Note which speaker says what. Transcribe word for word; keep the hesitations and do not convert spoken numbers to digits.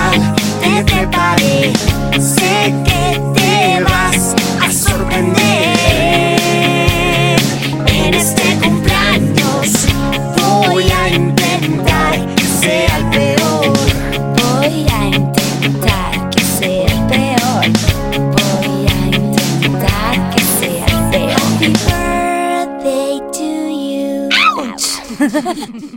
Speaker 1: mal te preparé. Sé que te vas a sorprender. En este cumpleaños voy a intentar que sea el peor.
Speaker 2: Voy a intentar que sea el peor. Voy a intentar que sea el peor. Happy birthday to you.
Speaker 1: Ouch.